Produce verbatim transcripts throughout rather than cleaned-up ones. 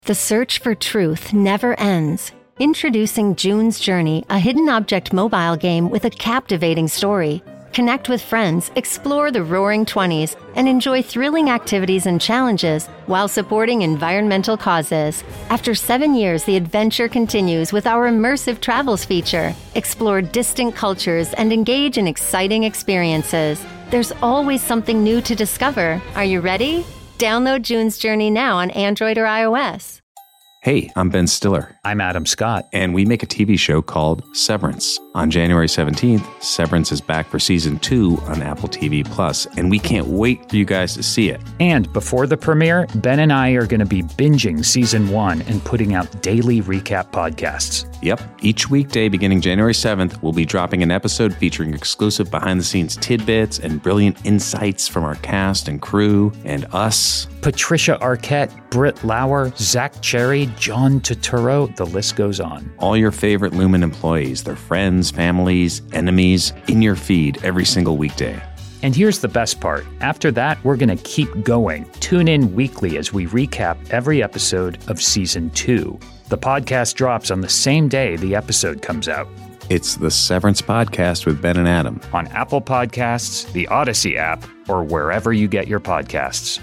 The search for truth never ends. Introducing June's Journey, a hidden object mobile game with a captivating story. Connect with friends, explore the Roaring Twenties, and enjoy thrilling activities and challenges while supporting environmental causes. After seven years, the adventure continues with our immersive travels feature. Explore distant cultures and engage in exciting experiences. There's always something new to discover. Are you ready? Download June's Journey now on Android or iOS. Hey, I'm Ben Stiller. I'm Adam Scott. And we make a T V show called Severance. On January seventeenth, Severance is back for season two on Apple T V Plus, and we can't wait for you guys to see it. And before the premiere, Ben and I are going to be binging season one and putting out daily recap podcasts. Yep. Each weekday beginning January seventh, we'll be dropping an episode featuring exclusive behind-the-scenes tidbits and brilliant insights from our cast and crew and us. Patricia Arquette, Britt Lauer, Zach Cherry, John Turturro, the list goes on. All your favorite Lumen employees, their friends, families, enemies, in your feed every single weekday. And here's the best part. After that, we're going to keep going. Tune in weekly as we recap every episode of season two. The podcast drops on the same day the episode comes out. It's the Severance Podcast with Ben and Adam. On Apple Podcasts, the Odyssey app, or wherever you get your podcasts.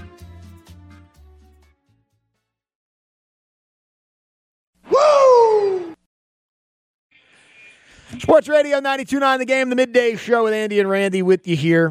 Woo! Sports Radio ninety-two point nine The Game, the midday show with Andy and Randy with you here.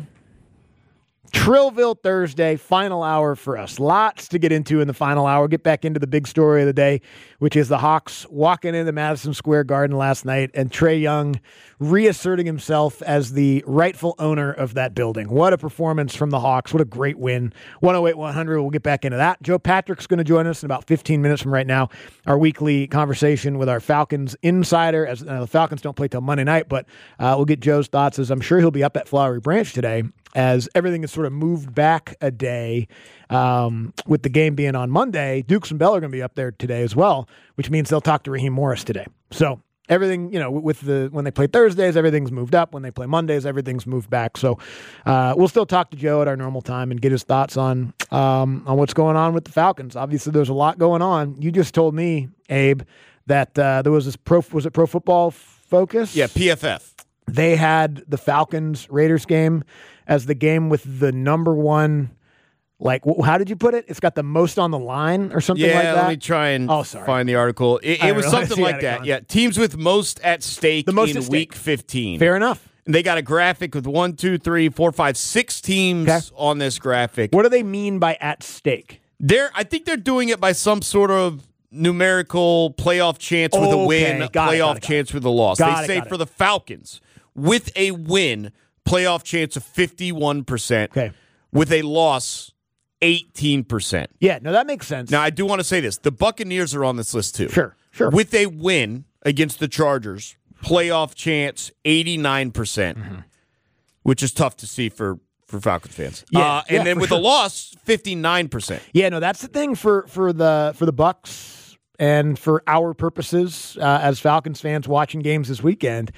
Trillville Thursday, final hour for us. Lots to get into in the final hour. Get back into the big story of the day, which is the Hawks walking into Madison Square Garden last night and Trae Young reasserting himself as the rightful owner of that building. What a performance from the Hawks. What a great win. one oh eight one hundred, we'll get back into that. Joe Patrick's going to join us in about fifteen minutes from right now. Our weekly conversation with our Falcons insider. As uh, the Falcons don't play till Monday night, but uh, we'll get Joe's thoughts as I'm sure he'll be up at Flowery Branch today, as everything is sort of moved back a day um, with the game being on Monday. Dukes and Bell are going to be up there today as well, which means they'll talk to Raheem Morris today. So everything, you know, with the when they play Thursdays, everything's moved up. When they play Mondays, everything's moved back. So uh, we'll still talk to Joe at our normal time and get his thoughts on um, on what's going on with the Falcons. Obviously, there's a lot going on. You just told me, Abe, that uh, there was this pro was it Pro Football Focus? Yeah, P F F. They had the Falcons Raiders game as the game with the number one, like, how did you put it? It's got the most on the line or something yeah, like that? Yeah, let me try and oh, sorry. find the article. It, it was something like that. Yeah, teams with most at stake the most in week fifteen. Fair enough. And they got a graphic with one, two, three, four, five, six teams okay. on this graphic. What do they mean by at stake? They're, I think they're doing it by some sort of numerical playoff chance with okay. a win, got playoff it, it, chance with a loss. Got they it, say for it. the Falcons, with a win, playoff chance of fifty-one percent. Okay. With a loss, eighteen percent. Yeah, no, that makes sense. Now, I do want to say this. The Buccaneers are on this list, too. Sure, sure. With a win against the Chargers, playoff chance, eighty-nine percent, mm-hmm. which is tough to see for, for Falcons fans. Yeah, uh, and yeah, then with sure. a loss, fifty-nine percent. Yeah, no, that's the thing for, for the for the Bucs and for our purposes uh, as Falcons fans watching games this weekend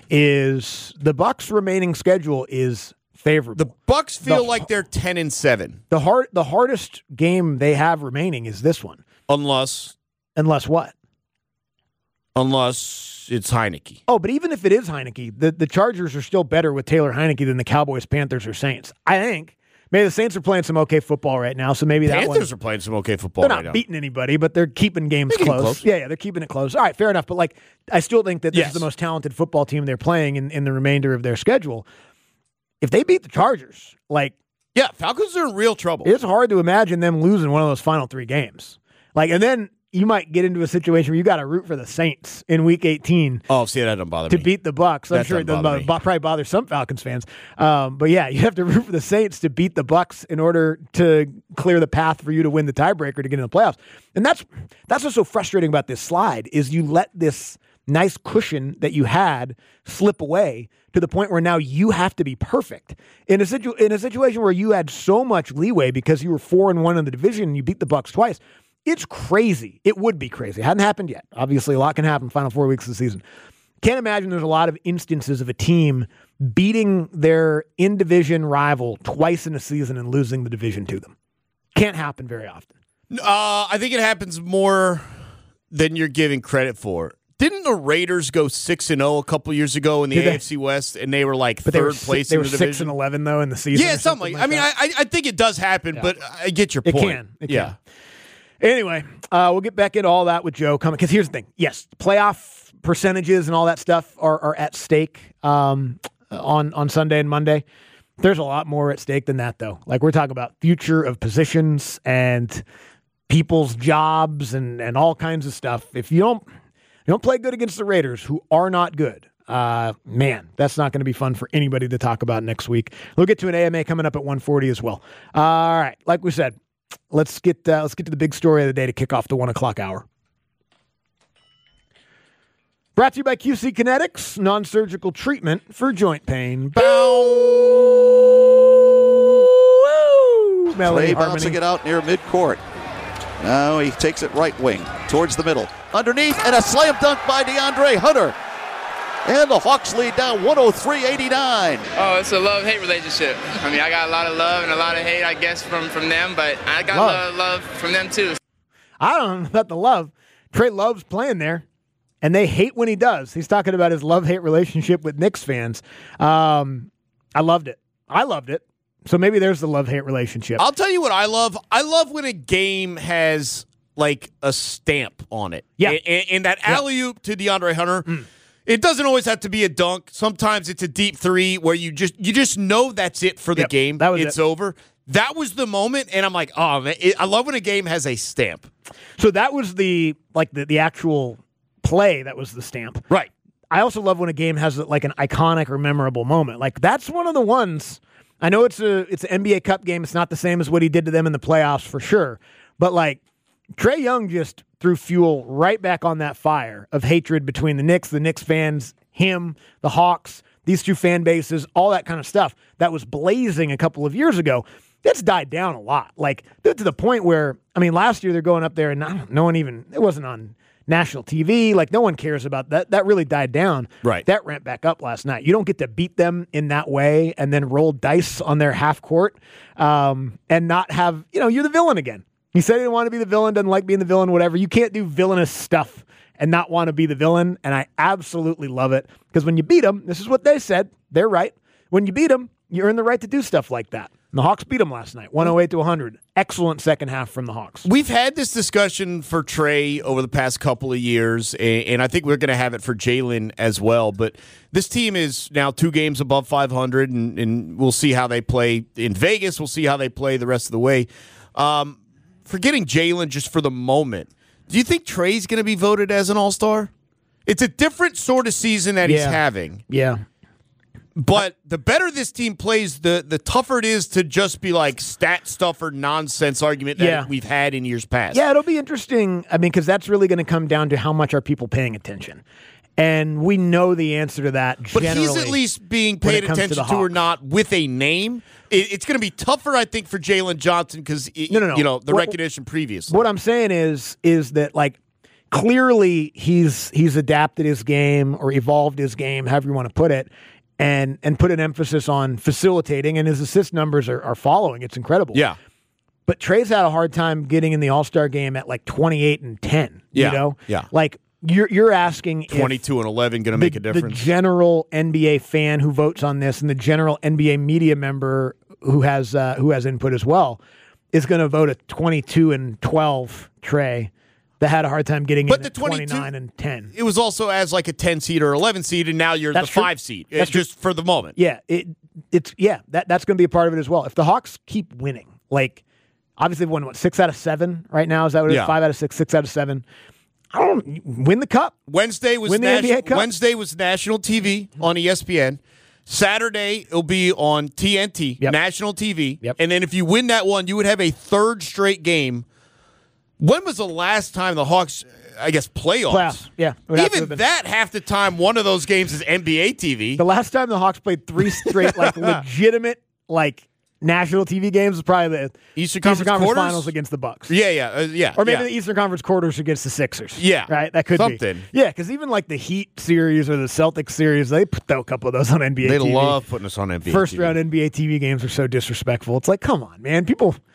is the Bucs' remaining schedule is favorable. The Bucs feel the, like they're ten and seven. The hard, the hardest game they have remaining is this one. Unless unless what? Unless it's Heineke. Oh, but even if it is Heineke, the, the Chargers are still better with Taylor Heineke than the Cowboys, Panthers, or Saints. I think. Maybe the Saints are playing some okay football right now, so maybe that one. Panthers are playing some okay football They're right not now. beating anybody, but they're keeping games they're close. close. Yeah, yeah, they're keeping it close. All right, fair enough. But like, I still think that this yes. is the most talented football team they're playing in, in the remainder of their schedule. If they beat the Chargers, like, yeah, Falcons are in real trouble. It's hard to imagine them losing one of those final three games. Like, and then you might get into a situation where you got to root for the Saints in Week eighteen. Oh, see, that doesn't bother to me. To beat the Bucs. I'm that sure it doesn't bother, bother probably bother some Falcons fans. Um, but yeah, you have to root for the Saints to beat the Bucs in order to clear the path for you to win the tiebreaker to get in the playoffs. And that's that's what's so frustrating about this slide is you let this nice cushion that you had slip away to the point where now you have to be perfect in a situ- in a situation where you had so much leeway because you were four and one in the division and you beat the Bucs twice. It's crazy. It would be crazy. It hadn't happened yet. Obviously, a lot can happen final four weeks of the season. Can't imagine there's a lot of instances of a team beating their in-division rival twice in a season and losing the division to them. Can't happen very often. Uh, I think it happens more than you're giving credit for. Didn't the Raiders go six and zero a couple years ago in the Did A they? F C West, and they were like But third they were, place they in were the six division? and eleven though in the season. Yeah, or something. something Like, like I mean, that. I I think it does happen, Yeah. but I get your It point. can. It yeah. can. Anyway, uh, we'll get back into all that with Joe coming. Because here's the thing. Yes, playoff percentages and all that stuff are, are at stake um, on, on Sunday and Monday. There's a lot more at stake than that, though. Like, we're talking about future of positions and people's jobs and, and all kinds of stuff. If you don't, you don't play good against the Raiders, who are not good, uh, man, that's not going to be fun for anybody to talk about next week. We'll get to an A M A coming up at one forty as well. Uh, all right, like we said, let's get uh, let's get to the big story of the day to kick off the one o'clock hour. Brought to you by Q C Kinetics, non-surgical treatment for joint pain. Bow. Melody Trey harmony. bouncing it out near midcourt. Now he takes it right wing towards the middle. Underneath, and a slam dunk by DeAndre Hunter. And the Hawks lead down one oh three eighty-nine. Oh, it's a love-hate relationship. I mean, I got a lot of love and a lot of hate, I guess, from, from them, but I got Love. a lot of love from them, too. I don't know about the love. Trey loves playing there, and they hate when he does. He's talking about his love-hate relationship with Knicks fans. Um, I loved it. I loved it. So maybe there's the love-hate relationship. I'll tell you what I love. I love when a game has like a stamp on it. Yeah. And, and that Yeah. alley-oop to DeAndre Hunter, mm. it doesn't always have to be a dunk. Sometimes it's a deep three where you just you just know that's it for the Yep, game. that was it's it. over. That was the moment, and I'm like, oh, man, it, I love when a game has a stamp. So that was the like the, the actual play that was the stamp. Right. I also love when a game has like an iconic or memorable moment. Like that's one of the ones. I know it's a it's an N B A Cup game. It's not the same as what he did to them in the playoffs for sure. But like Trae Young just threw fuel right back on that fire of hatred between the Knicks, the Knicks fans, him, the Hawks, these two fan bases, all that kind of stuff that was blazing a couple of years ago. That's died down a lot. Like to the point where, I mean, last year they're going up there and not, no one even, it wasn't on national T V. Like no one cares about that. That really died down. Right. That ramped back up last night. You don't get to beat them in that way and then roll dice on their half court um, and not have, you know, you're the villain again. He said he didn't want to be the villain, doesn't like being the villain, whatever. You can't do villainous stuff and not want to be the villain. And I absolutely love it because when you beat them, this is what they said. They're right. When you beat them, you earn the right to do stuff like that. And the Hawks beat them last night, one oh eight to one hundred. Excellent second half from the Hawks. We've had this discussion for Trey over the past couple of years, and, and I think we're going to have it for Jalen as well. But this team is now two games above five hundred, and, and we'll see how they play in Vegas. We'll see how they play the rest of the way. Um, forgetting Jalen just for the moment, do you think Trey's going to be voted as an all-star? It's a different sort of season that he's Yeah. having. Yeah. But the better this team plays, the the tougher it is to just be like stat stuffer nonsense argument that Yeah. we've had in years past. Yeah, it'll be interesting. I mean, because that's really going to come down to how much are people paying attention. And we know the answer to that But generally. he's at least being when it paid comes to attention the to, or Hawks. not with a name. It, it's going to be tougher, I think, for Jalen Johnson because No, no, no. you know the What- recognition previously. What I'm saying is, is that like clearly he's he's adapted his game or evolved his game, however you want to put it, and and put an emphasis on facilitating, and his assist numbers are, are following. It's incredible. yeah, But Trey's had a hard time getting in the All-Star game at like twenty-eight and ten. Yeah, You know? yeah. Like you're you're asking if twenty-two and eleven going to make a the difference. general N B A fan who votes on this and the general N B A media member who has uh, who has input as well is going to vote a twenty-two and twelve Trey that had a hard time getting But in the at twenty-two twenty-nine and ten. it was also as like a ten seed or eleven seed, and now you're That's the true. five seed. That's It's just for the moment. Yeah, it it's yeah, that that's going to be a part of it as well. If the Hawks keep winning, like obviously they've won what six out of seven right now, is that what it is? Yeah. Five out of six, six out of seven. I don't win the cup. Wednesday was Win the N B A nation- Cup. Wednesday was national T V on E S P N. Saturday it'll be on T N T, Yep. national T V. Yep. And then if you win that one, you would have a third straight game. When was the last time the Hawks, I guess, playoffs? Playoffs, yeah. It would have to have Even been. that, half the time, one of those games is N B A T V. The last time the Hawks played three straight, like legitimate, like national T V games was probably the Eastern Conference quarters? Finals against the Bucks. Yeah, yeah, uh, yeah. Or maybe yeah. the Eastern Conference quarters against the Sixers. Yeah. Right? That could Something. be. Yeah, because even like the Heat series or the Celtics series, they put a couple of those on N B A They T V. love putting us on N B A First T V. round N B A T V games are so disrespectful. It's like, come on, man. People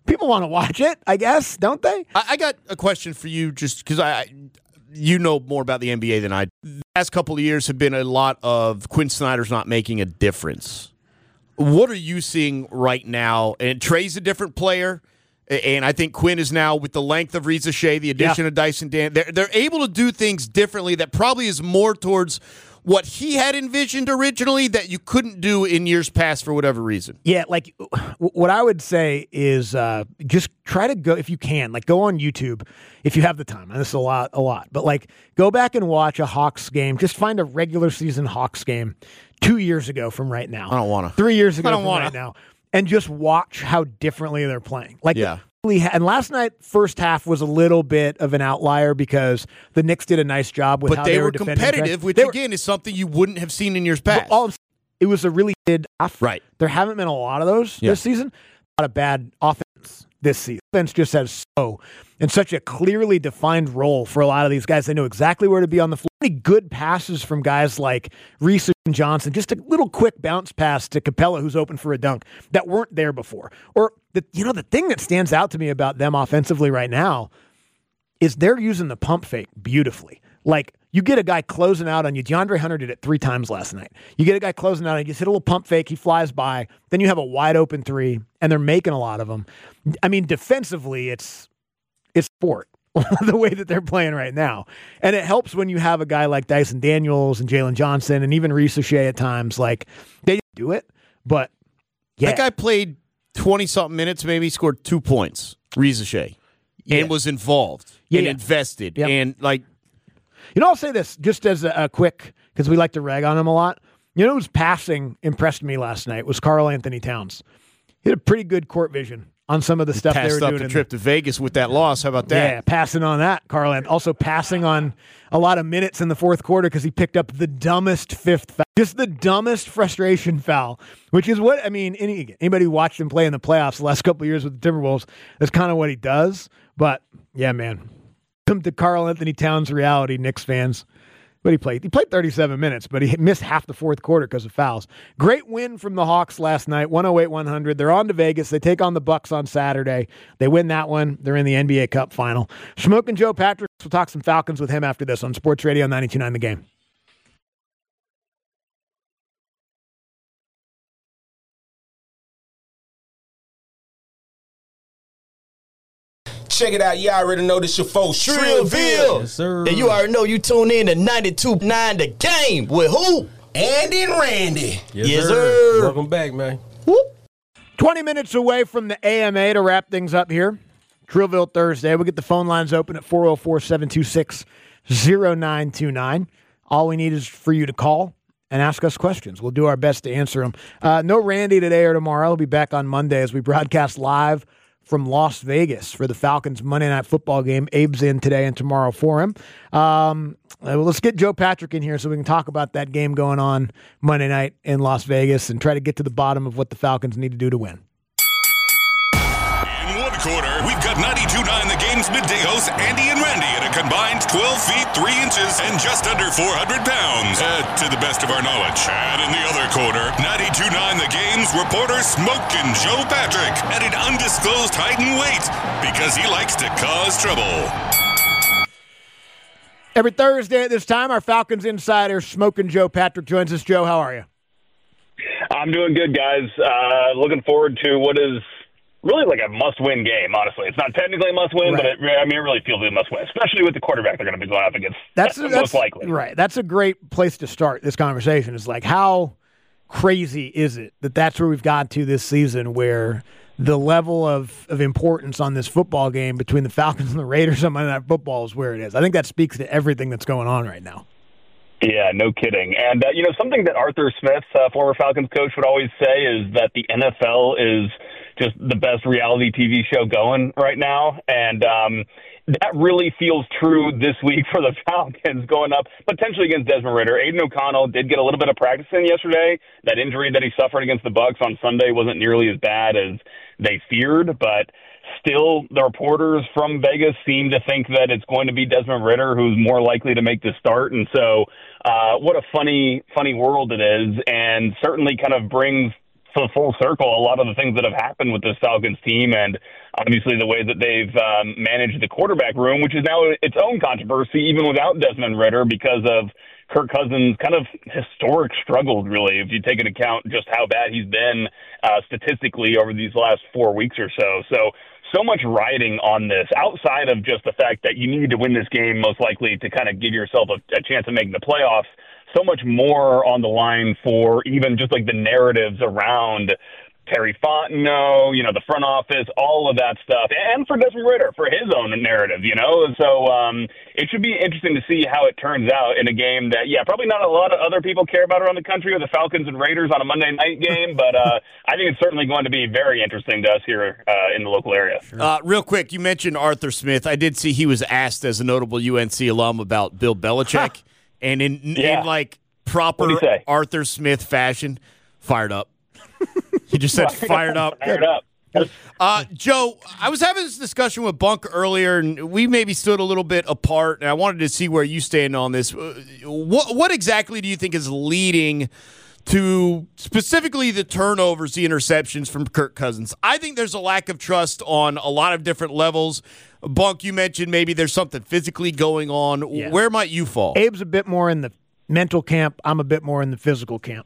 people want to watch it, I guess, don't they? I, I got a question for you, just because I, you know more about the N B A than I. The past couple of years have been a lot of Quinn Snyder's not making a difference. What are you seeing right now? And Trey's a different player, and I think Quinn is now, with the length of Reza Shea, the addition yeah. of Dyson Dan, they're, they're able to do things differently that probably is more towards what he had envisioned originally that you couldn't do in years past for whatever reason. Yeah, like what I would say is uh, just try to go, if you can, like go on YouTube if you have the time. And this is a lot, a lot, but like go back and watch a Hawks game. Just find a regular season Hawks game two years ago from right now. I don't want to. Three years ago I don't from wanna. right now. And just watch how differently they're playing. Like, yeah. And last night, first half was a little bit of an outlier because the Knicks did a nice job with but how they, they were, were competitive, which they were, again is something you wouldn't have seen in years past. All, it was a really good half. Right. There haven't been a lot of those yeah. this season. A lot of bad offense this season. Offense just has so and such a clearly defined role for a lot of these guys. They know exactly where to be on the floor. Many good passes from guys like Reese and Johnson. Just a little quick bounce pass to Capella, who's open for a dunk, that weren't there before. Or the you know the thing that stands out to me about them offensively right now is they're using the pump fake beautifully. Like, you get a guy closing out on you. DeAndre Hunter did it three times last night. You get a guy closing out on you, just hit a little pump fake, he flies by, then you have a wide open three, and they're making a lot of them. I mean, defensively, it's it's sport, the way that they're playing right now. And it helps when you have a guy like Dyson Daniels and Jalen Johnson and even Reese Shea at times. Like, they do it, but yeah. That guy played twenty-something minutes, maybe scored two points, Reese Shea, yeah. and was involved yeah, and yeah. invested. Yep. And, like, you know, I'll say this just as a, a quick, because we like to rag on him a lot. You know who's passing impressed me last night was Karl Anthony Towns. He had a pretty good court vision on some of the stuff they were passed doing. up the trip to Vegas with that loss. How about that? Yeah, passing on that, Karl Anthony. Also passing on a lot of minutes in the fourth quarter because he picked up the dumbest fifth foul. Just the dumbest frustration foul, which is what, I mean, any, anybody who watched him play in the playoffs the last couple of years with the Timberwolves, that's kind of what he does. But, yeah, man. Come to Karl Anthony Towns reality, Knicks fans. But he played. He played thirty-seven minutes, but he missed half the fourth quarter because of fouls. Great win from the Hawks last night, one oh eight one hundred. They're on to Vegas. They take on the Bucks on Saturday. They win that one. They're in the N B A Cup final. Smoking Joe Patrick. We'll talk some Falcons with him after this on Sports Radio ninety-two point nine The Game. Check it out. You already know this your folks, Shrillville. Yes, sir. And you already know you tune in to ninety-two point nine The Game with who? Andy and Randy. Yes, yes sir. sir. Welcome back, man. Whoop. twenty minutes away from the A M A to wrap things up here. Shrillville Thursday. We'll get the phone lines open at four oh four, seven two six, oh nine two nine. All we need is for you to call and ask us questions. We'll do our best to answer them. Uh, no Randy today or tomorrow. He'll be back on Monday as we broadcast live from Las Vegas for the Falcons Monday Night Football game. Abe's in today and tomorrow for him. Um, well, let's get Joe Patrick in here so we can talk about that game going on Monday night in Las Vegas and try to get to the bottom of what the Falcons need to do to win. In one quarter, we've got ninety-two point nine The Game's midday hosts Andy and Randy at a combined twelve feet, three inches and just under four hundred pounds, uh, to the best of our knowledge. And in the other quarter, ninety-two point nine The Game's reporter Smokin' Joe Patrick at an undisclosed height and weight because he likes to cause trouble. Every Thursday at this time, our Falcons insider, Smokin' Joe Patrick, joins us. Joe, how are you? I'm doing good, guys. Uh, looking forward to what is really like a must-win game, honestly. It's not technically a must-win, Right. but it, I mean, it really feels like a must-win, especially with the quarterback they're going to be going up against. That's, most that's likely. Right. That's a great place to start this conversation. Is like, how crazy is it that that's where we've got to this season, where the level of, of importance on this football game between the Falcons and the Raiders on Monday Night Football is where it is. I think that speaks to everything that's going on right now. Yeah, no kidding. And, uh, you know, something that Arthur Smith, uh, former Falcons coach, would always say is that the N F L is just the best reality T V show going right now. And um, that really feels true this week for the Falcons going up potentially against Desmond Ridder. Aiden O'Connell did get a little bit of practice in yesterday. That injury that he suffered against the Bucks on Sunday wasn't nearly as bad as they feared, but still, the reporters from Vegas seem to think that it's going to be Desmond Ridder who's more likely to make the start. And so uh, what a funny, funny world it is, and certainly kind of brings so full circle, a lot of the things that have happened with this Falcons team, and obviously the way that they've um, managed the quarterback room, which is now its own controversy, even without Desmond Ridder, because of Kirk Cousins' kind of historic struggles, really, if you take into account just how bad he's been uh, statistically over these last four weeks or so. So, so much riding on this, outside of just the fact that you need to win this game, most likely to kind of give yourself a, a chance of making the playoffs. So much more on the line for even just like the narratives around Terry Fontenot, you know, the front office, all of that stuff, and for Desmond Ridder, for his own narrative, you know. So um, it should be interesting to see how it turns out in a game that, yeah, probably not a lot of other people care about around the country, with the Falcons and Raiders on a Monday night game, but uh, I think it's certainly going to be very interesting to us here uh, in the local area. Uh, real quick, you mentioned Arthur Smith. I did see he was asked as a notable U N C alum about Bill Belichick, huh. and in, yeah. in like proper Arthur Smith fashion, fired up. He just said fired up. Fired up. Uh, Joe, I was having this discussion with Bunk earlier, and we maybe stood a little bit apart, and I wanted to see where you stand on this. What, what exactly do you think is leading to specifically the turnovers, the interceptions from Kirk Cousins? I think there's a lack of trust on a lot of different levels. Bunk, you mentioned maybe there's something physically going on. Yeah. Where might you fall? Abe's a bit more in the mental camp. I'm a bit more in the physical camp.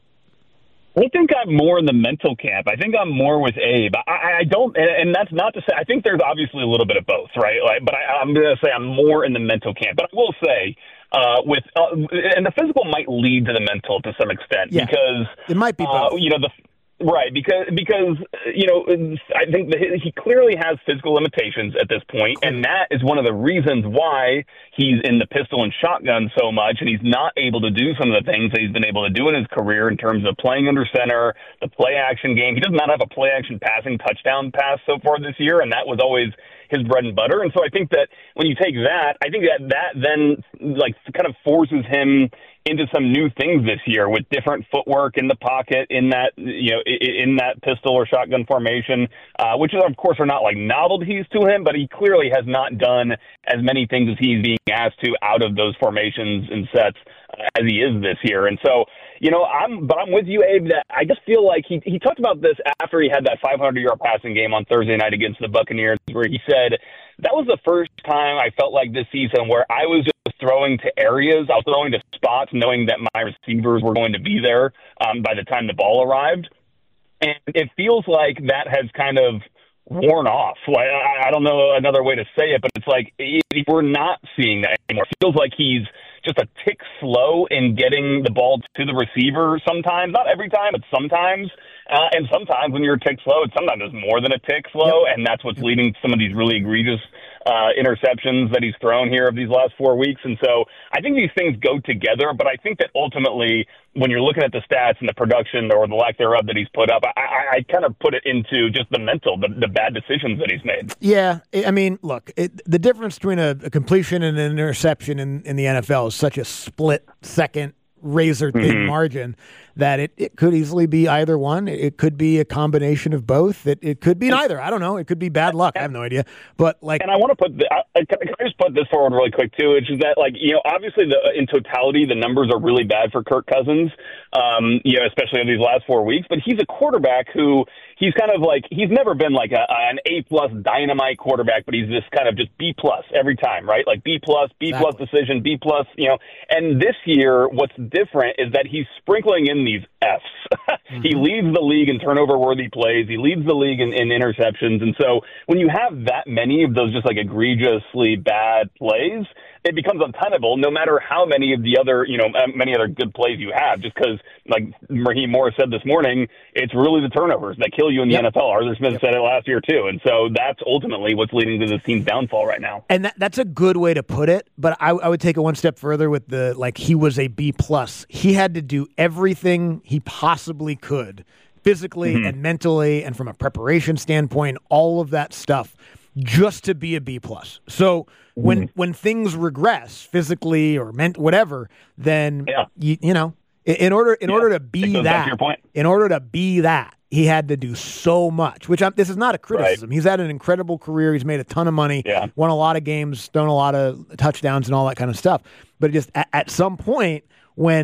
I think I'm more in the mental camp. I think I'm more with Abe. I, I don't, and that's not to say, I think there's obviously a little bit of both, right? Like, but I, I'm going to say I'm more in the mental camp. But I will say, uh, with, uh, and the physical might lead to the mental to some extent, yeah, because it might be both. Uh, you know, the Right, because because you know I think that he clearly has physical limitations at this point, and that is one of the reasons why he's in the pistol and shotgun so much, and he's not able to do some of the things that he's been able to do in his career in terms of playing under center, the play action game. He does not have a play action passing touchdown pass so far this year, and that was always his bread and butter. And so I think that when you take that, I think that that then like kind of forces him into some new things this year with different footwork in the pocket, in that, you know, in that pistol or shotgun formation, uh, which of course are not like novelties to him, but he clearly has not done as many things as he's being asked to out of those formations and sets uh, as he is this year. And so, you know, I'm, but I'm with you, Abe, that I just feel like he, he talked about this after he had that five hundred yard passing game on Thursday night against the Buccaneers, where he said, that was the first time I felt like this season where I was just throwing to areas, I was throwing to spots, knowing that my receivers were going to be there um, by the time the ball arrived. And it feels like that has kind of worn off. Like, I, I don't know another way to say it, but it's like we're not seeing that anymore. It feels like he's just a tick slow in getting the ball to the receiver sometimes. Not every time, but sometimes. Uh, and sometimes when you're a tick slow, it's sometimes it's more than a tick slow, yep. and that's what's leading to some of these really egregious uh, interceptions that he's thrown here of these last four weeks. And so I think these things go together, but I think that ultimately when you're looking at the stats and the production or the lack thereof that he's put up, I, I, I kind of put it into just the mental, the, the bad decisions that he's made. Yeah, I mean, look, it, the difference between a, a completion and an interception in, in the N F L is such a split second, razor thin mm-hmm. margin that it, it could easily be either one. It could be a combination of both. It it could be neither. I don't know. It could be bad luck. I have no idea. But like, and I want to put, the, I, can I just put this forward really quick too? Which is that, like, you know, obviously the in totality the numbers are really bad for Kirk Cousins. Um, you know, especially in these last four weeks. But he's a quarterback who he's kind of like he's never been like a, an A plus dynamite quarterback, but he's this kind of just B plus every time, right? Like B plus, B plus exactly. decision, B plus. You know, and this year what's different is that he's sprinkling in these F's. mm-hmm. He leads the league in turnover-worthy plays. He leads the league in, in interceptions. And so when you have that many of those just like egregiously bad plays, it becomes untenable no matter how many of the other, you know, many other good plays you have, just because, like Raheem Morris said this morning, it's really the turnovers that kill you in the yep. N F L. Arthur Smith yep. said it last year too. And so that's ultimately what's leading to this team's downfall right now. And that, that's a good way to put it, but I, I would take it one step further with the, like, he was a B plus. He had to do everything he possibly could, physically mm-hmm. and mentally and from a preparation standpoint, all of that stuff, just to be a B plus. So when mm-hmm. when things regress physically or ment whatever, then yeah. you, you know, in, in order in yeah. order to be that, to your point. in order to be that, he had to do so much. Which I'm, this is not a criticism. Right. He's had an incredible career. He's made a ton of money. Yeah. Won a lot of games, thrown a lot of touchdowns, and all that kind of stuff. But just at, at some point when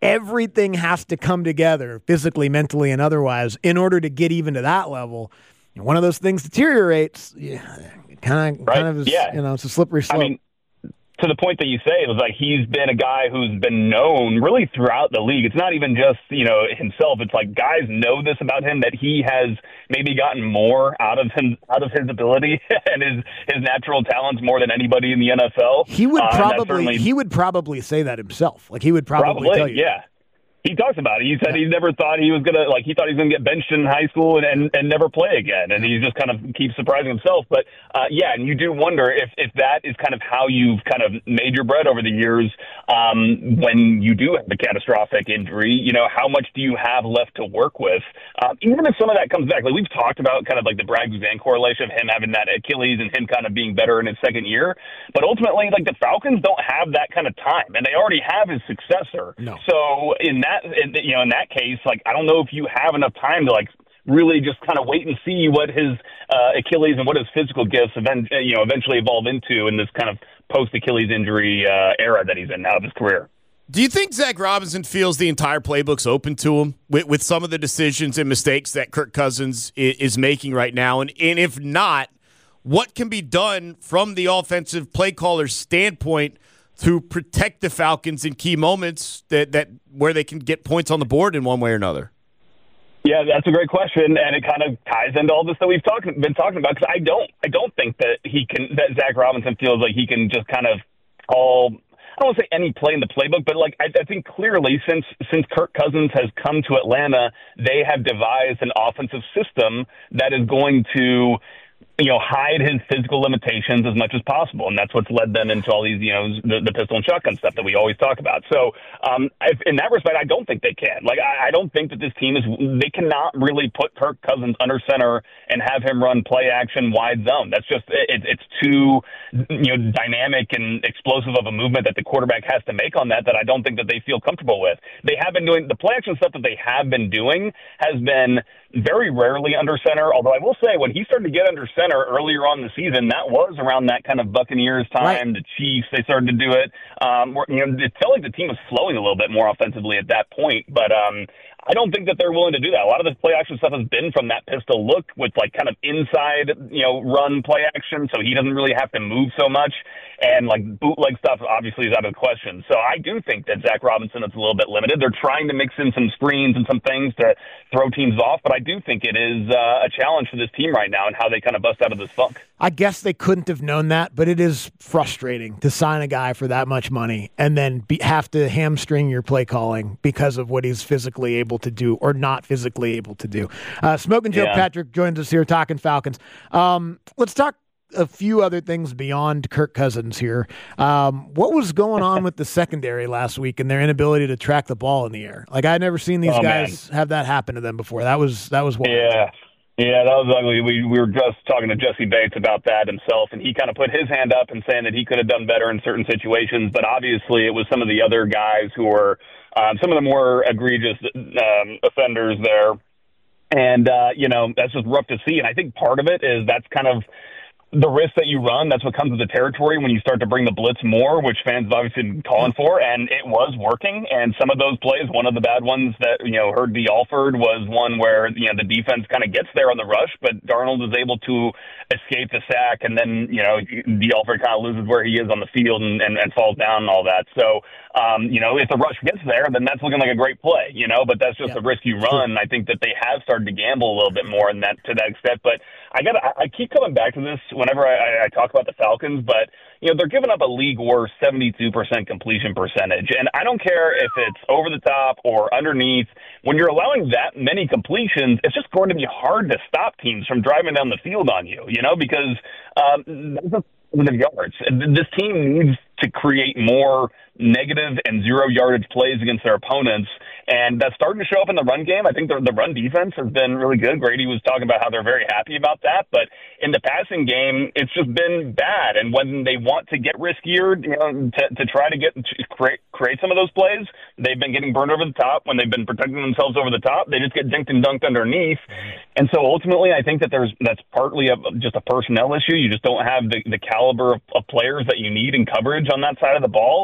everything has to come together physically, mentally, and otherwise in order to get even to that level. And one of those things deteriorates. Yeah, kind of, right. kind of is, yeah. you know, it's a slippery slope. I mean, to the point that you say, it was like he's been a guy who's been known really throughout the league. It's not even just, you know, himself. It's like guys know this about him, that he has maybe gotten more out of him, out of his ability and his, his natural talents more than anybody in the N F L. He would uh, probably he would probably say that himself. Like he would probably, probably tell you. Yeah. He talks about it. He said he never thought he was going to, like, he thought he was going to get benched in high school and, and, and never play again. And he just kind of keeps surprising himself. But, uh, yeah, and you do wonder if, if that is kind of how you've kind of made your bread over the years um, when you do have a catastrophic injury. You know, how much do you have left to work with? Um, even if some of that comes back, like we've talked about kind of like the Bragg-Guzan correlation of him having that Achilles and him kind of being better in his second year. But ultimately, like the Falcons don't have that kind of time, and they already have his successor. No. So in that, you know, in that case, like, I don't know if you have enough time to, like, really just kind of wait and see what his uh, Achilles and what his physical gifts, event, you know, eventually evolve into in this kind of post-Achilles injury uh, era that he's in now of his career. Do you think Zach Robinson feels the entire playbook's open to him with, with some of the decisions and mistakes that Kirk Cousins is, is making right now? And, and if not, what can be done from the offensive play caller's standpoint to protect the Falcons in key moments that, that where they can get points on the board in one way or another? Yeah, that's a great question, and it kind of ties into all this that we've talk, been talking about. Because I don't, I don't think that he can, that Zach Robinson feels like he can just kind of call. I don't want to say any play in the playbook, but like I, I think clearly since since Kirk Cousins has come to Atlanta, they have devised an offensive system that is going to, you know, hide his physical limitations as much as possible. And that's what's led them into all these, you know, the, the pistol and shotgun stuff that we always talk about. So um, if, in that respect, I don't think they can. Like, I, I don't think that this team is, they cannot really put Kirk Cousins under center and have him run play action wide zone. That's just, it, it's too, you know, dynamic and explosive of a movement that the quarterback has to make on that, that I don't think that they feel comfortable with. They have been doing, the play action stuff that they have been doing has been very rarely under center, although I will say when he started to get under center earlier on in the season, that was around that kind of Buccaneers time, right. The Chiefs, they started to do it. Um, you know, it felt like the team was flowing a little bit more offensively at that point, but um, I don't think that they're willing to do that. A lot of this play action stuff has been from that pistol look with like kind of inside, you know, run play action, so he doesn't really have to move so much. And like bootleg stuff obviously is out of the question. So I do think that Zach Robinson is a little bit limited. They're trying to mix in some screens and some things to throw teams off, but I do think it is uh, a challenge for this team right now and how they kind of bust out of this funk. I guess they couldn't have known that, but it is frustrating to sign a guy for that much money and then be, have to hamstring your play calling because of what he's physically able to do or not physically able to do. Uh, Smoking Joe yeah. Patrick joins us here talking Falcons. Um, let's talk a few other things beyond Kirk Cousins here. Um, what was going on with the secondary last week and their inability to track the ball in the air? Like, I'd never seen these oh, guys man. have that happen to them before. That was that was wild. Yeah. Yeah, that was ugly. We, we were just talking to Jesse Bates about that himself, and he kind of put his hand up and saying that he could have done better in certain situations, but obviously it was some of the other guys who were um, some of the more egregious um, offenders there. And, uh, you know, that's just rough to see. And I think part of it is that's kind of the risk that you run. That's what comes with the territory when you start to bring the blitz more, which fans have obviously been calling for, and it was working. And some of those plays, one of the bad ones that, you know, heard D. Alford was one where, you know, the defense kind of gets there on the rush, but Darnold is able to escape the sack, and then, you know, D. Alford kind of loses where he is on the field and, and, and falls down and all that. So, um, you know, if the rush gets there, then that's looking like a great play, you know, but that's just yeah. the risk you run. I think that they have started to gamble a little bit more in that, to that extent. But I got I keep coming back to this whenever I, I talk about the Falcons, but, you know, they're giving up a league worst seventy-two percent completion percentage. And I don't care if it's over the top or underneath. When you're allowing that many completions, it's just going to be hard to stop teams from driving down the field on you, you know, because um, that's a of yards. This team needs to create more negative and zero yardage plays against their opponents, and that's starting to show up in the run game. I think the, the run defense has been really good. Grady was talking about how they're very happy about that, but in the passing game, it's just been bad. And when they want to get riskier, you know, to, to try to get to create create some of those plays, they've been getting burned over the top. When they've been protecting themselves over the top, they just get dinked and dunked underneath. And so ultimately, I think that there's that's partly a, just a personnel issue. You just don't have the, the caliber of, of players that you need in coverage on that side of the ball. Uh,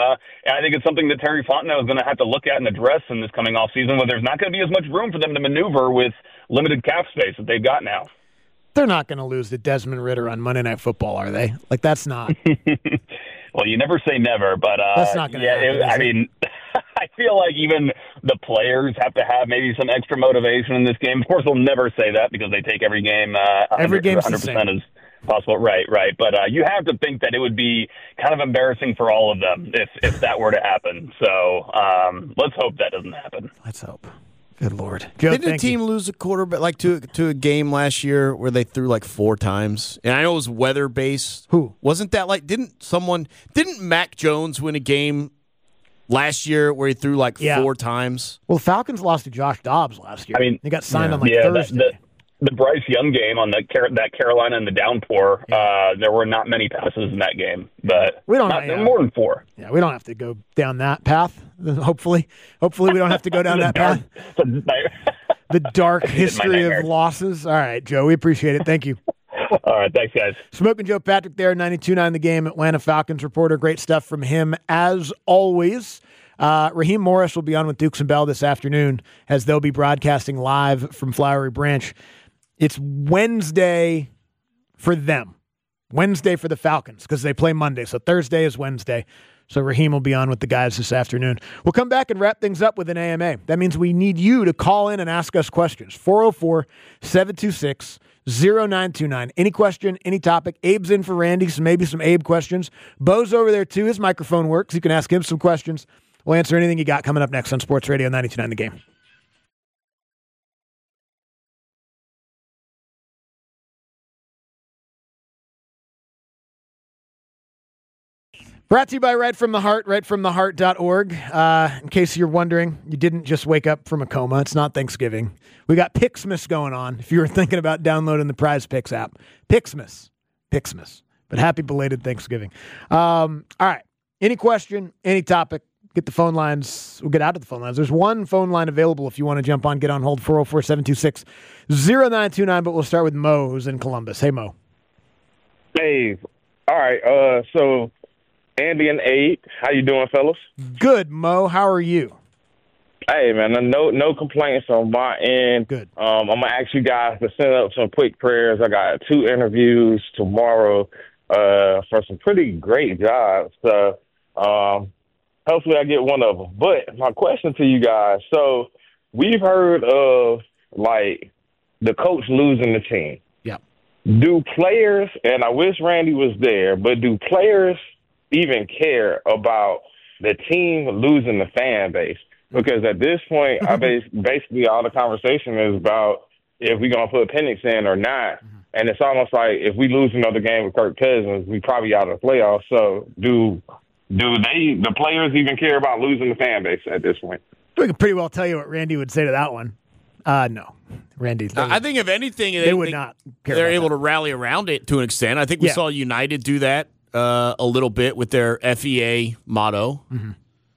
uh, and I think it's something that Terry Fontenot is going to have to look at and address in this coming off season, where there's not going to be as much room for them to maneuver with limited cap space that they've got now. They're not going to lose to Desmond Ridder on Monday Night Football, are they? Like, that's not. Well, you never say never, but uh, that's not going to yeah, happen. It, I mean, I feel like even the players have to have maybe some extra motivation in this game. Of course, they'll never say that because they take every game uh, every game one hundred percent as possible. Right, right. But uh, you have to think that it would be kind of embarrassing for all of them if, if that were to happen. So um, let's hope that doesn't happen. Let's hope. Good Lord. Joe, Didn't the team you. lose a quarterback like to to a game last year where they threw like four times? And I know it was weather based. Who? Wasn't that like didn't someone didn't Mac Jones win a game last year where he threw like yeah. four times? Well, Falcons lost to Josh Dobbs last year. I mean, he got signed yeah. on like yeah, Thursday. That, that, the Bryce Young game on the that Carolina and the downpour, yeah. uh, there were not many passes in that game, but we don't not, yeah. more than four. Yeah, we don't have to go down that path. Hopefully, hopefully we don't have to go down that dark, path. The dark history of losses. All right, Joe, we appreciate it. Thank you. All right, thanks, guys. Smoking Joe Patrick there, ninety-two point nine The Game, Atlanta Falcons reporter. Great stuff from him, as always. Uh, Raheem Morris will be on with Dukes and Bell this afternoon as they'll be broadcasting live from Flowery Branch. It's Wednesday for them. Wednesday for the Falcons because they play Monday. So Thursday is Wednesday. So Raheem will be on with the guys this afternoon. We'll come back and wrap things up with an A M A. That means we need you to call in and ask us questions. four oh four, seven two six, oh nine two nine. Any question, any topic. Abe's in for Randy, so maybe some Abe questions. Bo's over there too. His microphone works. You can ask him some questions. We'll answer anything you got coming up next on Sports Radio ninety-two point nine The Game. Brought to you by Right From The Heart, right from the heart dot org. Uh, in case you're wondering, you didn't just wake up from a coma. It's not Thanksgiving. We got Pixmas going on if you were thinking about downloading the Prize Picks app. Pixmas. Pixmas. But happy belated Thanksgiving. Um, all right. Any question, any topic, get the phone lines. We'll get out of the phone lines. There's one phone line available if you want to jump on. Get on hold, four oh four, seven two six, oh nine two nine. But we'll start with Mo, who's in Columbus. Hey, Mo. Hey. All right. Uh, so... Andy and Abe, how you doing, fellas? Good, Mo. How are you? Hey, man, no no complaints on my end. Good. Um, I'm going to ask you guys to send up some quick prayers. I got two interviews tomorrow uh, for some pretty great jobs. So um, hopefully I get one of them. But my question to you guys, so we've heard of, like, the coach losing the team. Yeah. Do players, and I wish Randy was there, but do players even care about the team losing the fan base? Because at this point, I bas- basically all the conversation is about if we're going to put Penix in or not. Mm-hmm. And it's almost like if we lose another game with Kirk Cousins, we probably out of the playoffs. So do do they, the players, even care about losing the fan base at this point? We can pretty well tell you what Randy would say to that one. Uh, no. Randy. Uh, I think if anything, they, they would they, not care They're about able that. to rally around it to an extent. I think we Yeah. saw United do that. Uh, a little bit with their F E A motto. Mm-hmm.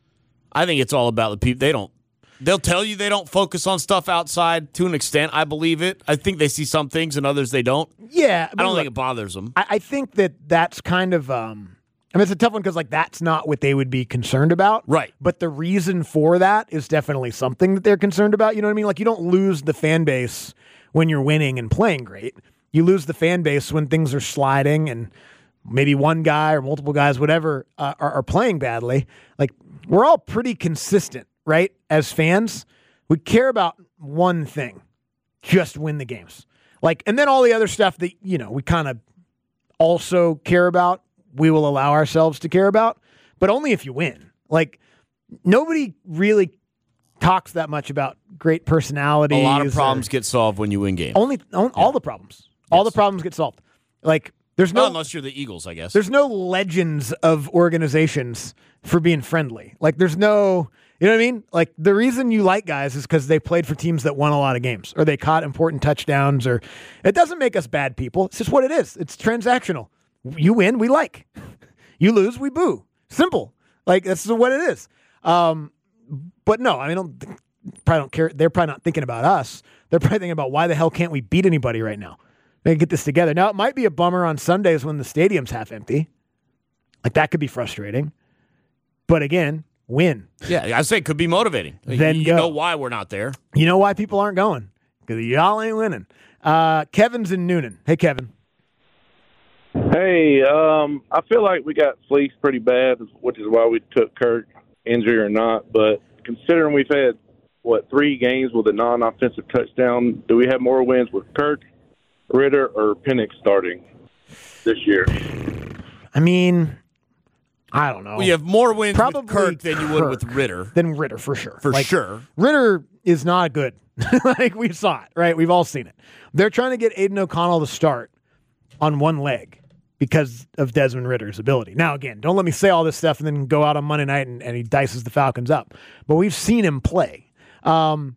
I think it's all about the people. They don't. They'll tell you they don't focus on stuff outside to an extent. I believe it. I think they see some things and others they don't. Yeah, I don't look, think it bothers them. I, I think that that's kind of. Um, I mean, it's a tough one because like that's not what they would be concerned about, right? But the reason for that is definitely something that they're concerned about. You know what I mean? Like you don't lose the fan base when you're winning and playing great. You lose the fan base when things are sliding and maybe one guy or multiple guys, whatever, uh, are, are playing badly. Like, we're all pretty consistent, right? As fans, we care about one thing, just win the games. Like, and then all the other stuff that, you know, we kind of also care about, we will allow ourselves to care about, but only if you win. Like, nobody really talks that much about great personalities. A lot of problems get solved when you win games. Only, all, yeah. all the problems. All yes. the problems get solved. Like, There's no, well, unless you're the Eagles, I guess. There's no legends of organizations for being friendly. Like, there's no, you know what I mean? Like, the reason you like guys is because they played for teams that won a lot of games or they caught important touchdowns or it doesn't make us bad people. It's just what it is. It's transactional. You win, we like. You lose, we boo. Simple. Like, that's what it is. Um, but no, I mean, I don't, probably don't care. They're probably not thinking about us. They're probably thinking about why the hell can't we beat anybody right now? They get this together. Now, it might be a bummer on Sundays when the stadium's half empty. Like, that could be frustrating. But again, win. Yeah, I say it could be motivating. Then you go. know why we're not there. You know why people aren't going? Because y'all ain't winning. Uh, Kevin's in Noonan. Hey, Kevin. Hey, um, I feel like we got fleeced pretty bad, which is why we took Kirk, injury or not. But considering we've had, what, three games with a non-offensive touchdown, do we have more wins with Kirk, Ritter, or Penix starting this year? I mean, I don't know. We have more wins Probably with Kirk than you would with Ritter. Than Ritter, for sure. For like, sure. Ritter is not good. Like, we saw it, right? We've all seen it. They're trying to get Aiden O'Connell to start on one leg because of Desmond Ritter's ability. Now, again, don't let me say all this stuff and then go out on Monday night and, and he dices the Falcons up. But we've seen him play. Um,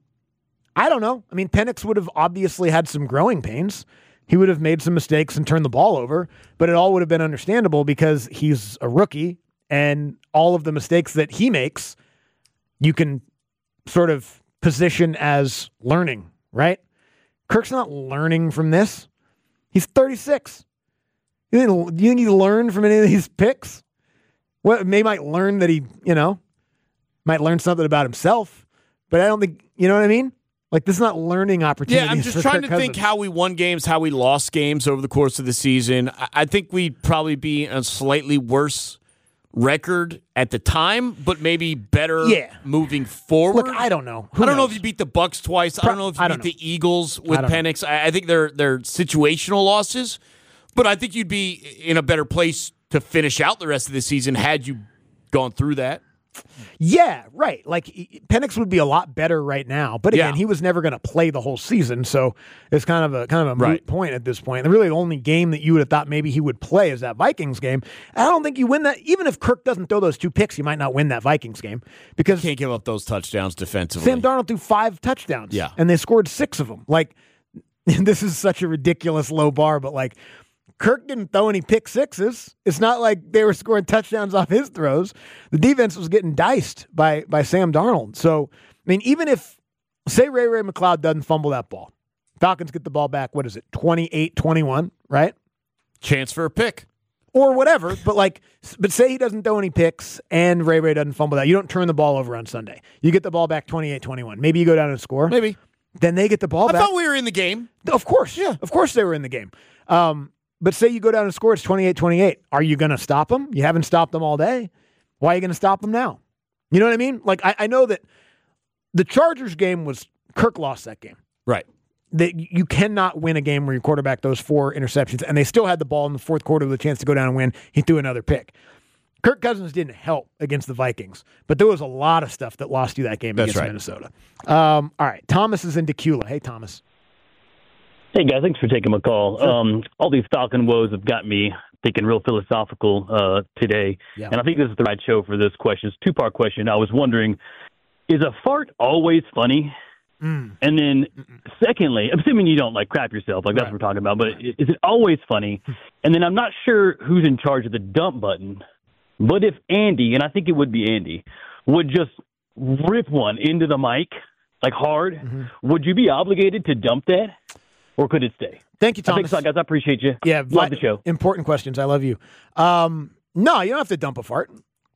I don't know. I mean, Penix would have obviously had some growing pains. He would have made some mistakes and turned the ball over, but it all would have been understandable because he's a rookie and all of the mistakes that he makes, you can sort of position as learning, right? Kirk's not learning from this. He's thirty-six. You think, you think he learned from any of these picks? Well, maybe might learn that he, you know, might learn something about himself, but I don't think, you know what I mean? Like, this is not learning opportunities. Yeah, I'm just for trying Kirk to think Cousins. how we won games, how we lost games over the course of the season. I- I think we'd probably be a slightly worse record at the time, but maybe better Yeah. moving forward. Look, I don't know. Who I don't know knows? if you beat the Bucks twice. I don't know if you I beat don't the Eagles with I don't know. Penix. I, I think they're they're situational losses, but I think you'd be in a better place to finish out the rest of the season had you gone through that. Yeah, right. Like, he- Penix would be a lot better right now, but again, Yeah. he was never going to play the whole season, so it's kind of a kind of a moot Right. point at this point. And really, the only game that you would have thought maybe he would play is that Vikings game. And I don't think you win that. Even if Kirk doesn't throw those two picks, you might not win that Vikings game because Can't give up those touchdowns defensively. Sam Darnold threw five touchdowns. Yeah. And they scored six of them. Like, this is such a ridiculous low bar, but like, Kirk didn't throw any pick sixes. It's not like they were scoring touchdowns off his throws. The defense was getting diced by by Sam Darnold. So, I mean, even if, say Ray Ray McLeod doesn't fumble that ball, Falcons get the ball back, what is it, twenty-eight twenty-one, right? Chance for a pick. Or whatever, but like, but say he doesn't throw any picks and Ray Ray doesn't fumble that. You don't turn the ball over on Sunday. You get the ball back twenty-eight twenty-one. Maybe you go down and score. Maybe. Then they get the ball I back. thought we were in the game. Of course. Yeah. Of course they were in the game. Um, but say you go down and score, it's twenty-eight twenty-eight. Are you going to stop them? You haven't stopped them all day. Why are you going to stop them now? You know what I mean? Like, I, I know that the Chargers game was, Kirk lost that game. Right. That you cannot win a game where your quarterback throws four interceptions, and they still had the ball in the fourth quarter with a chance to go down and win. He threw another pick. Kirk Cousins didn't help against the Vikings, but there was a lot of stuff that lost you that game That's against right. Minnesota. Um, all right, Thomas is in Decula. Hey, Thomas. Hey, guys, thanks for taking my call. Sure. Um, all these Falcon woes have got me thinking real philosophical uh, today. Yeah. And I think this is the right show for this question. It's a two-part question. I was wondering, is a fart always funny? Mm. And then secondly, assuming you don't like crap yourself, like that's Right. what we're talking about, but i- is it always funny? And then I'm not sure who's in charge of the dump button, but if Andy, and I think it would be Andy, would just rip one into the mic, like hard, Mm-hmm. would you be obligated to dump that? Or could it stay? Thank you, I think Thomas. so, guys. I appreciate you. Yeah, Love vi- the show. Important questions. I love you. Um, no, you don't have to dump a fart.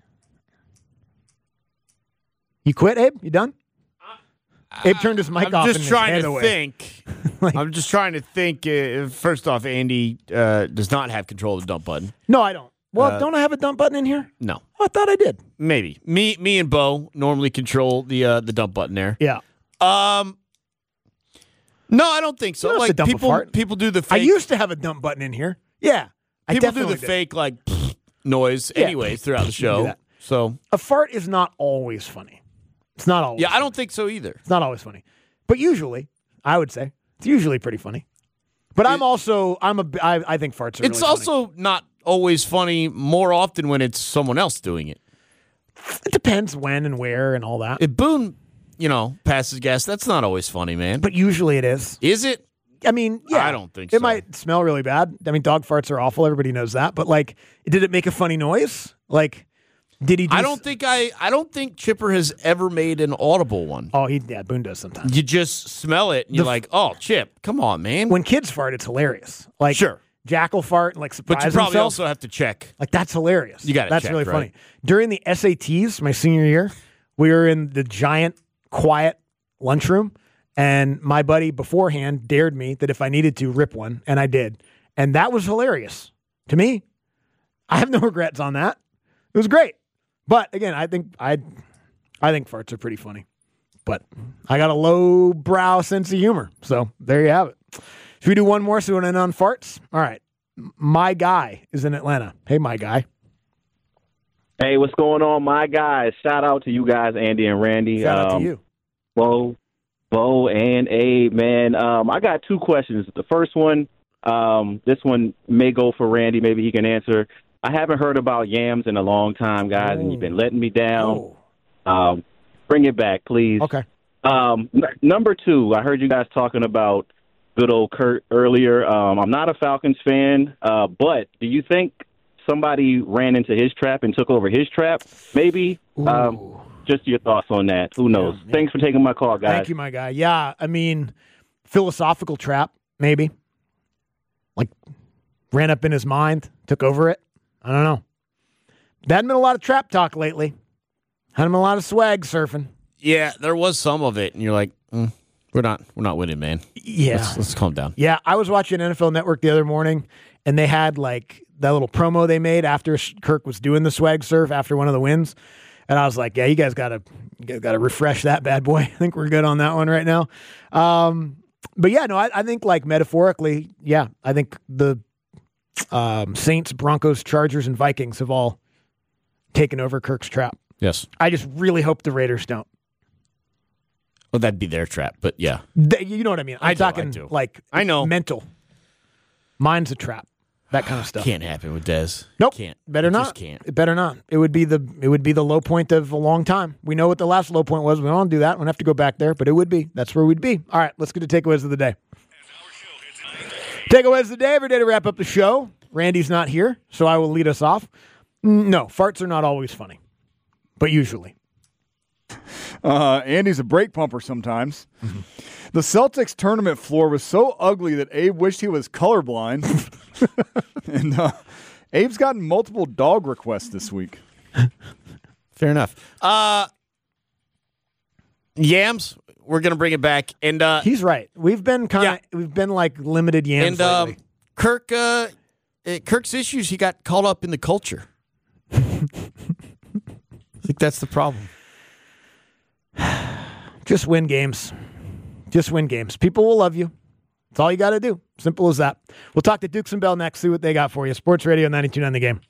You quit, Abe? You done? Abe turned his mic I'm off. just and his trying hand to away. think. I'm just trying to think. Uh, first off, Andy uh, does not have control of the dump button. No, I don't. Well, Uh, don't I have a dump button in here? No, Oh, I thought I did. maybe me, me and Bo normally control the uh, the dump button there. Yeah. Um, no, I don't think You so. don't have to Like dump a people, fart. people do the I fake. used to have a dump button in here. Yeah. I people do definitely the did. fake like noise Yeah. anyways throughout the You do show. that. So A fart is not always funny. It's not always. yeah, I don't think so either. It's not always funny. But usually, I would say, it's usually pretty funny. But I'm also, I'm a, I, I think farts are It's really funny. also not always funny. More often when it's someone else doing it. It depends when and where and all that. If Boone, you know, passes gas, that's not always funny, man. But usually it is. Is it? I mean, yeah. I don't think It so. might smell really bad. I mean, dog farts are awful. Everybody knows that. But, like, did it make a funny noise? Like, did he do I don't think I. I don't think Chipper has ever made an audible one. Oh, he, yeah, Boone does sometimes. You just smell it and you're The- like, "Oh, Chip, come on, man." When kids fart, it's hilarious. Like, Sure. jackal fart and like surprise But you probably himself. also have to check. Like that's hilarious. You got to That's check, really right? funny. During the S A Ts, my senior year, we were in the giant, quiet lunchroom, and my buddy beforehand dared me that if I needed to, rip one, and I did. And that was hilarious to me. I have no regrets on that. It was great. But again, I think I I think farts are pretty funny. But I got a low brow sense of humor. So there you have it. Should we do one more so we end on farts? All right. My guy is in Atlanta. Hey, my guy. Hey, what's going on, my guys? Shout out to you guys, Andy and Randy. Shout out um, to you. Bo, Bo and Abe, man. Um, I got two questions. The first one, um, this one may go for Randy. Maybe he can answer. I haven't heard about yams in a long time, guys, oh. and you've been letting me down. Oh. Um, bring it back, please. Okay. Um, n- number two, I heard you guys talking about good old Kurt earlier. Um, I'm not a Falcons fan, uh, but do you think somebody ran into his trap and took over his trap? Maybe. Um, just your thoughts on that. Who knows? Yeah, Thanks for taking my call, guys. Thank you, my guy. Yeah, I mean, philosophical trap, maybe. Like, ran up in his mind, took over it. I don't know. There hadn't been a lot of trap talk lately. Hadn't been a lot of swag surfing. Yeah, there was some of it, and you're like, mm, we're not, we're not winning, man. Yeah, let's, let's calm down. Yeah, I was watching N F L Network the other morning, and they had like that little promo they made after Kirk was doing the swag surf after one of the wins, and I was like, yeah, you guys gotta, you guys gotta refresh that bad boy. I think we're good on that one right now. Um, but yeah, no, I, I think like metaphorically, yeah, I think the um, Saints, Broncos, Chargers, and Vikings have all taken over Kirk's trap. Yes. I just really hope the Raiders don't. Well, that'd be their trap, but yeah. They, you know what I mean? I'm I do, talking I do. like I know. mental. Mine's a trap. That kind of stuff. Can't happen with Dez. Nope. Can't. Better It not. just can't. It better not. It would be the it would be the low point of a long time. We know what the last low point was. We don't want to do that. We don't have to go back there, but it would be. That's where we'd be. All right, let's get to takeaways of the day. Takeaways of the day. Every day to wrap up the show. Randy's not here, so I will lead us off. No, farts are not always funny, but usually. Uh, Andy's a brake pumper sometimes. Mm-hmm. The Celtics tournament floor was so ugly that Abe wished he was colorblind. and uh, Abe's gotten multiple dog requests this week. Fair enough. Uh, yams, we're gonna bring it back, and uh, he's right. We've been kind of yeah. we've been like limited yams and um, lately. Kirk, uh, Kirk's issues. He got caught up in the culture. I think that's the problem. Just win games. Just win games. People will love you. That's all you got to do. Simple as that. We'll talk to Dukes and Bell next, see what they got for you. Sports Radio ninety-two point nine The Game.